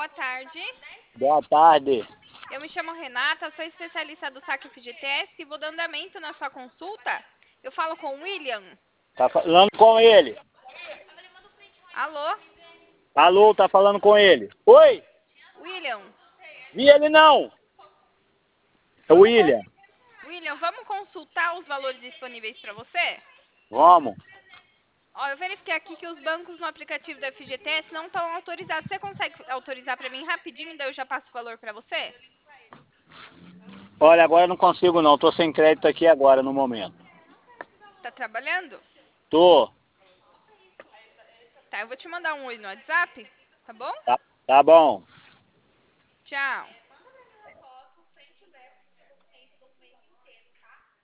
boa tarde. Boa tarde. Eu me chamo Renata, sou especialista do saque FGTS e vou dando andamento na sua consulta. Eu falo com o William. Tá falando com ele. Alô? Alô, tá falando com ele. Oi? William. Vi ele não. É o William. William, vamos consultar os valores disponíveis para você? Vamos. Ó, eu verifiquei aqui que os bancos no aplicativo da FGTS não estão autorizados. Você consegue autorizar para mim rapidinho, daí eu já passo o valor para você? Olha, agora eu não consigo não. Tô sem crédito aqui agora, no momento. Tá trabalhando? Tô. Tá, eu vou te mandar um oi no WhatsApp, tá bom? Tá bom. Tchau.